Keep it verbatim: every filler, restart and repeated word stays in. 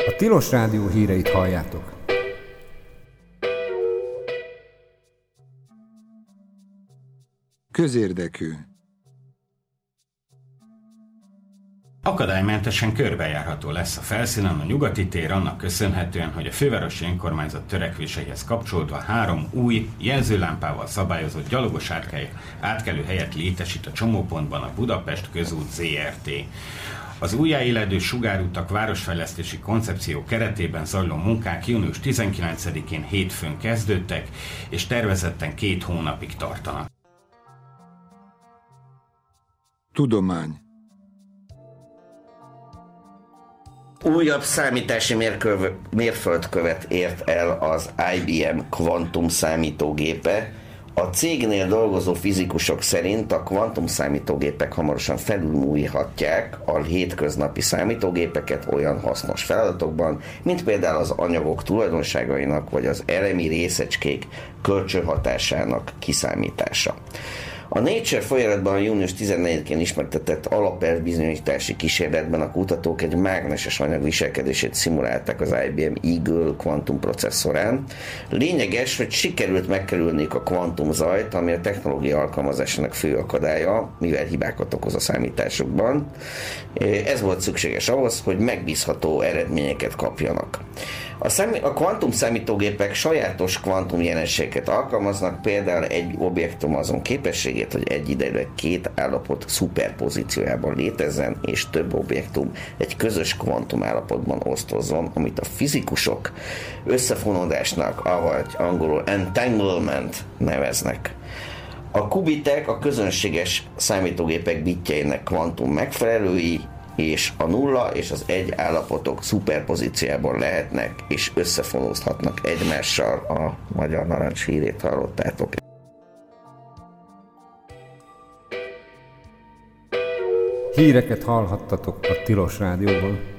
A Tilos Rádió híreit halljátok. Közérdekű. Akadálymentesen körbejárható lesz a felszínen a Nyugati tér annak köszönhetően, hogy a fővárosi önkormányzat törekvéseihez kapcsolódva három új, jelzőlámpával szabályozott gyalogos átkelő helyet létesít a csomópontban a Budapest Közút zé er té. Az újjáéledő sugárutak városfejlesztési koncepció keretében zajló munkák június tizenkilencedikén hétfőn kezdődtek, és tervezetten két hónapig tartanak. Tudomány. Újabb számítási mérköv, mérföldkövet ért el az i bé em kvantum számítógépe. A cégnél dolgozó fizikusok szerint a kvantum számítógépek hamarosan felülmúlhatják a hétköznapi számítógépeket olyan hasznos feladatokban, mint például az anyagok tulajdonságainak vagy az elemi részecskék kölcsönhatásának kiszámítása. A Nature folyamatban június tizennegyedikén ismertetett alapelvbizonyítási kísérletben a kutatók egy mágneses anyag viselkedését szimulálták az i bé em Eagle kvantum processzorán. Lényeges, hogy sikerült megkerülniük a kvantumzajt, ami a technológia alkalmazásának fő akadálya, mivel hibákat okoz a számításokban. Ez volt szükséges ahhoz, hogy megbízható eredményeket kapjanak. A, szám, a kvantum számítógépek sajátos kvantum jelenségeket alkalmaznak, például egy objektum azon képességét, hogy egyidejűleg két állapot szuperpozíciójában létezzen, és több objektum egy közös kvantum állapotban osztozzon, amit a fizikusok összefonódásnak, avagy angolul entanglement neveznek. A kubitek a közönséges számítógépek bitjeinek kvantum megfelelői, és a nulla és az egy állapotok szuperpozíciában lehetnek, és összefonózhatnak egymással. A Magyar Narancs hírét hallottátok. Híreket hallhattatok a Tilos Rádióban.